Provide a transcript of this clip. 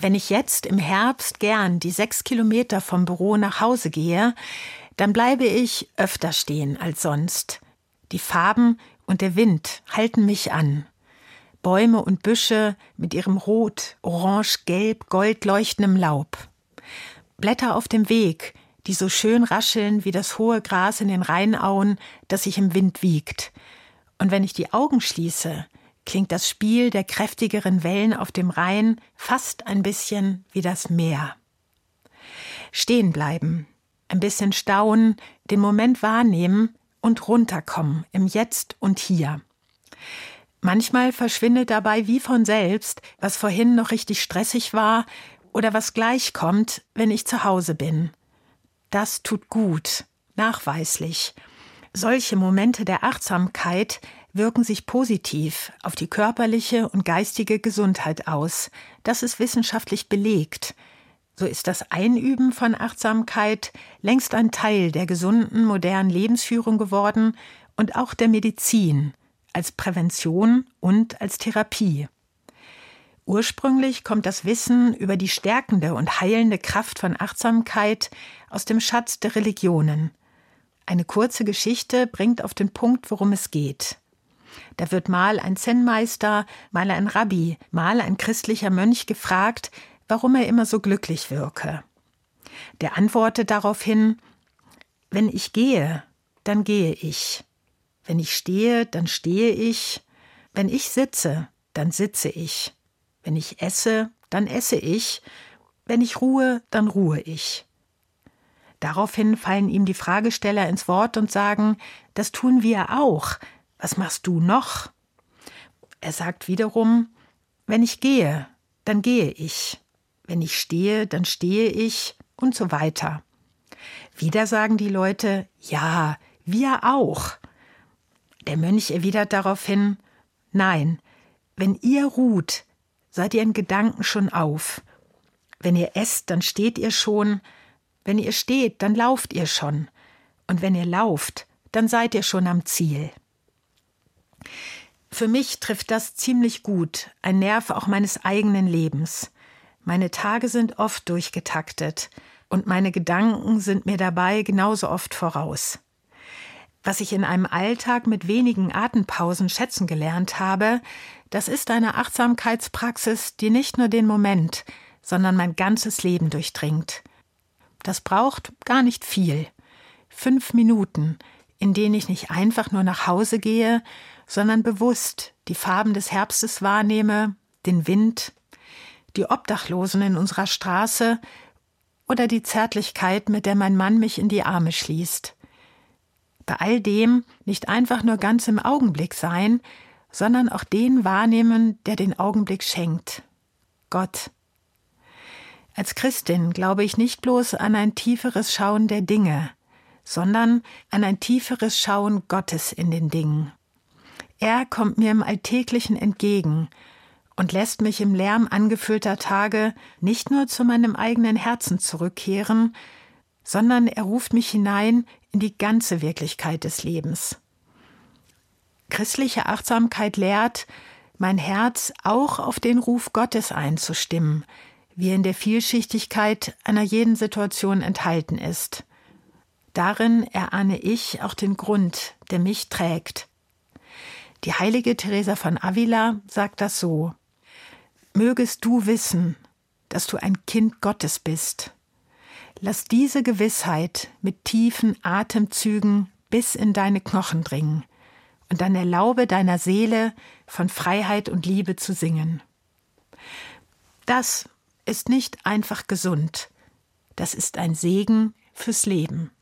Wenn ich jetzt im Herbst gern die 6 Kilometer vom Büro nach Hause gehe, dann bleibe ich öfter stehen als sonst. Die Farben und der Wind halten mich an. Bäume und Büsche mit ihrem Rot, Orange, Gelb, Gold leuchtendem Laub. Blätter auf dem Weg, die so schön rascheln wie das hohe Gras in den Rheinauen, das sich im Wind wiegt. Und wenn ich die Augen schließe, klingt das Spiel der kräftigeren Wellen auf dem Rhein fast ein bisschen wie das Meer. Stehen bleiben, ein bisschen staunen, den Moment wahrnehmen und runterkommen im Jetzt und Hier. Manchmal verschwindet dabei wie von selbst, was vorhin noch richtig stressig war oder was gleich kommt, wenn ich zu Hause bin. Das tut gut, nachweislich. Solche Momente der Achtsamkeit wirken sich positiv auf die körperliche und geistige Gesundheit aus. Das ist wissenschaftlich belegt. So ist das Einüben von Achtsamkeit längst ein Teil der gesunden, modernen Lebensführung geworden und auch der Medizin, als Prävention und als Therapie. Ursprünglich kommt das Wissen über die stärkende und heilende Kraft von Achtsamkeit aus dem Schatz der Religionen. Eine kurze Geschichte bringt auf den Punkt, worum es geht. Da wird mal ein Zen-Meister, mal ein Rabbi, mal ein christlicher Mönch gefragt, warum er immer so glücklich wirke. Der antwortet daraufhin: Wenn ich gehe, dann gehe ich. Wenn ich stehe, dann stehe ich. Wenn ich sitze, dann sitze ich. Wenn ich esse, dann esse ich. Wenn ich ruhe, dann ruhe ich. Daraufhin fallen ihm die Fragesteller ins Wort und sagen: Das tun wir auch. Was machst du noch? Er sagt wiederum: Wenn ich gehe, dann gehe ich. Wenn ich stehe, dann stehe ich und so weiter. Wieder sagen die Leute: Ja, wir auch. Der Mönch erwidert daraufhin: Nein, wenn ihr ruht, seid ihr in Gedanken schon auf. Wenn ihr esst, dann steht ihr schon. Wenn ihr steht, dann lauft ihr schon. Und wenn ihr lauft, dann seid ihr schon am Ziel. Für mich trifft das ziemlich gut, ein Nerv auch meines eigenen Lebens. Meine Tage sind oft durchgetaktet und meine Gedanken sind mir dabei genauso oft voraus. Was ich in einem Alltag mit wenigen Atempausen schätzen gelernt habe, das ist eine Achtsamkeitspraxis, die nicht nur den Moment, sondern mein ganzes Leben durchdringt. Das braucht gar nicht viel. 5 Minuten, in denen ich nicht einfach nur nach Hause gehe, sondern bewusst die Farben des Herbstes wahrnehme, den Wind, die Obdachlosen in unserer Straße oder die Zärtlichkeit, mit der mein Mann mich in die Arme schließt. Bei all dem nicht einfach nur ganz im Augenblick sein, sondern auch den wahrnehmen, der den Augenblick schenkt. Gott. Als Christin glaube ich nicht bloß an ein tieferes Schauen der Dinge, sondern an ein tieferes Schauen Gottes in den Dingen. Er kommt mir im Alltäglichen entgegen und lässt mich im Lärm angefüllter Tage nicht nur zu meinem eigenen Herzen zurückkehren, sondern er ruft mich hinein in die ganze Wirklichkeit des Lebens. Christliche Achtsamkeit lehrt, mein Herz auch auf den Ruf Gottes einzustimmen, wie er in der Vielschichtigkeit einer jeden Situation enthalten ist. Darin erahne ich auch den Grund, der mich trägt. Die heilige Teresa von Avila sagt das so: Mögest du wissen, dass du ein Kind Gottes bist. Lass diese Gewissheit mit tiefen Atemzügen bis in deine Knochen dringen und dann erlaube deiner Seele, von Freiheit und Liebe zu singen. Das ist nicht einfach gesund, das ist ein Segen fürs Leben.